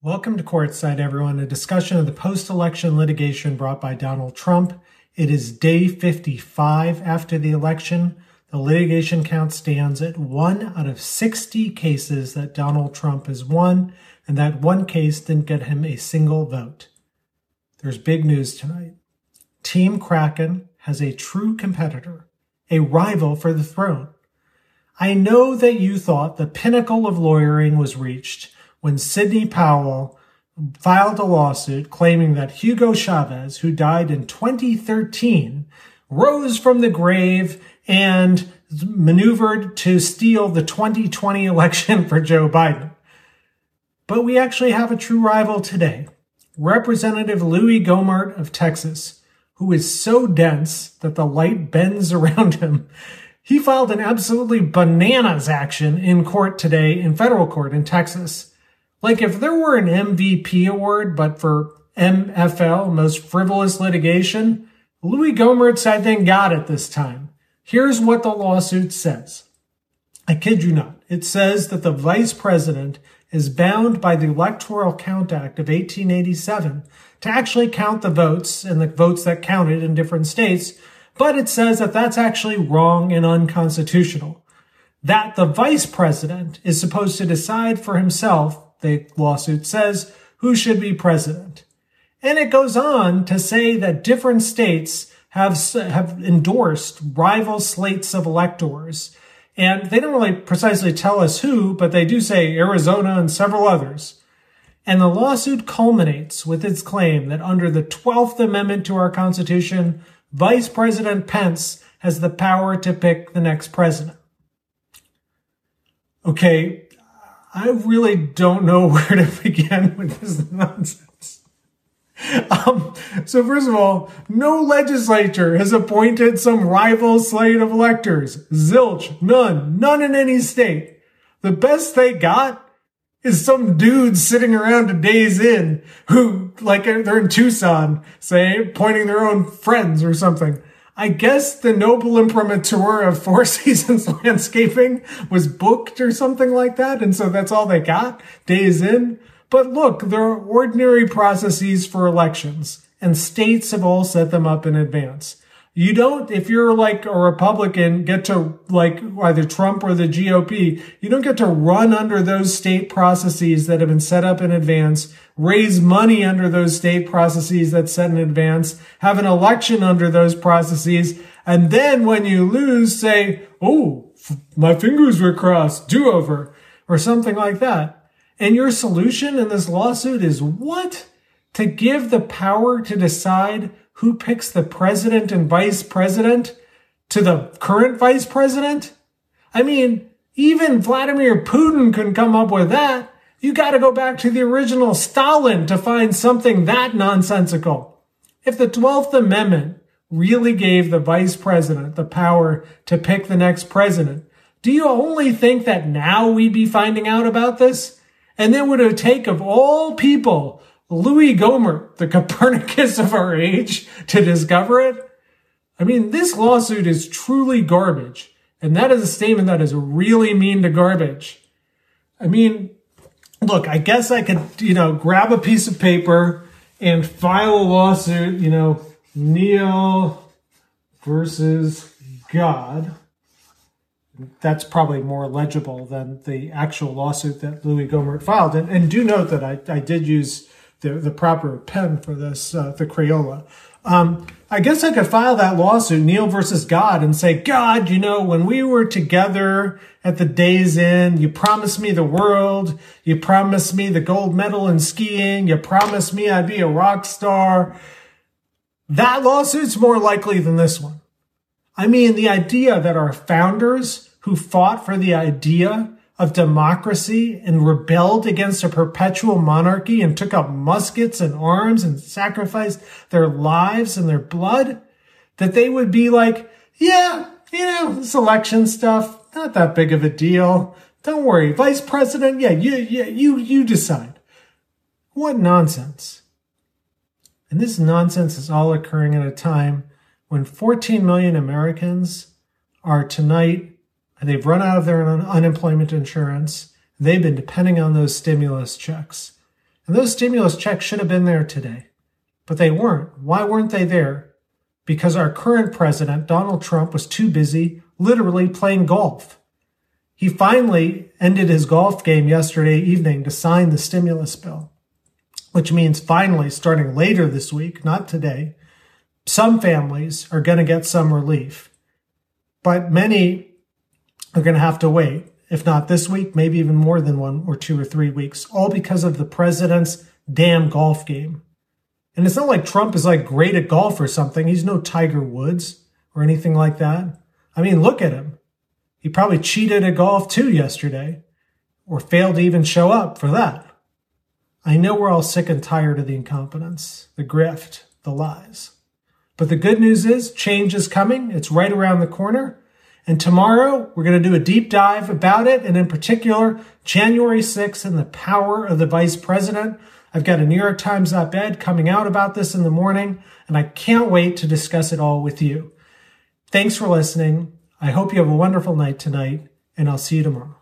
Welcome to Courtside, everyone, a discussion of the post-election litigation brought by Donald Trump. It is day 55 after the election. The litigation count stands at 1 out of 60 cases that Donald Trump has won, and that one case didn't get him a single vote. There's big news tonight. Team Kraken has a true competitor, a rival for the throne. I know that you thought the pinnacle of lawyering was reached when Sidney Powell filed a lawsuit claiming that Hugo Chavez, who died in 2013, rose from the grave and maneuvered to steal the 2020 election for Joe Biden. But we actually have a true rival today, Representative Louis Gohmert of Texas, who is so dense that the light bends around him. He filed an absolutely bananas action in court today, in federal court in Texas. Like if there were an MVP award, but for MFL, most frivolous litigation, Louis Gohmert's, I think, got it this time. Here's what the lawsuit says. I kid you not. It says that the vice president is bound by the Electoral Count Act of 1887 to actually count the votes and the votes that counted in different states, but it says that that's actually wrong and unconstitutional. That the vice president is supposed to decide for himself, the lawsuit says, who should be president. And it goes on to say that different states have endorsed rival slates of electors. And they don't really precisely tell us who, but they do say Arizona and several others. And the lawsuit culminates with its claim that under the 12th Amendment to our Constitution, Vice President Pence has the power to pick the next president. Okay, I really don't know where to begin with this nonsense. So first of all, no legislature has appointed some rival slate of electors. Zilch, none in any state. The best they got is some dudes sitting around a Days Inn who, like they're in Tucson, say, pointing their own friends or something. I guess the Noble Imprimatur of Four Seasons Landscaping was booked or something like that, and so that's all they got, Days Inn. But look, there are ordinary processes for elections, and states have all set them up in advance. You don't, if you're like a Republican, get to like either Trump or the GOP, you don't get to run under those state processes that have been set up in advance, raise money under those state processes that's set in advance, have an election under those processes, and then when you lose, say, oh, my fingers were crossed, do-over, or something like that. And your solution in this lawsuit is what? To give the power to decide who picks the president and vice president to the current vice president? I mean, even Vladimir Putin couldn't come up with that. You got to go back to the original Stalin to find something that nonsensical. If the 12th Amendment really gave the vice president the power to pick the next president, do you only think that now we'd be finding out about this? And then would it take, of all people, Louis Gohmert, the Copernicus of our age, to discover it? I mean, this lawsuit is truly garbage. And that is a statement that is really mean to garbage. I mean, look, I guess I could, grab a piece of paper and file a lawsuit, Neil versus God. That's probably more legible than the actual lawsuit that Louis Gohmert filed. And do note that I did use the proper pen for this, the Crayola. I guess I could file that lawsuit, Neil versus God, and say, God, when we were together at the Days Inn, you promised me the world, you promised me the gold medal in skiing, you promised me I'd be a rock star. That lawsuit's more likely than this one. I mean, the idea that our founders who fought for the idea of democracy and rebelled against a perpetual monarchy and took up muskets and arms and sacrificed their lives and their blood, that they would be like, yeah, this election stuff, not that big of a deal. Don't worry, vice president, you decide. What nonsense. And this nonsense is all occurring at a time when 14 million Americans are tonight, they've run out of their unemployment insurance. They've been depending on those stimulus checks. And those stimulus checks should have been there today. But they weren't. Why weren't they there? Because our current president, Donald Trump, was too busy literally playing golf. He finally ended his golf game yesterday evening to sign the stimulus bill, which means finally, starting later this week, not today, some families are going to get some relief. But many are going to have to wait, if not this week, maybe even more than 1 or 2 or 3 weeks, all because of the president's damn golf game. And it's not like Trump is like great at golf or something. He's no Tiger Woods or anything like that. I mean, look at him. He probably cheated at golf too yesterday, or failed to even show up for that. I know we're all sick and tired of the incompetence, the grift, the lies. But the good news is change is coming. It's right around the corner. And tomorrow we're going to do a deep dive about it. And in particular, January 6th and the power of the vice president. I've got a New York Times op-ed coming out about this in the morning, and I can't wait to discuss it all with you. Thanks for listening. I hope you have a wonderful night tonight, and I'll see you tomorrow.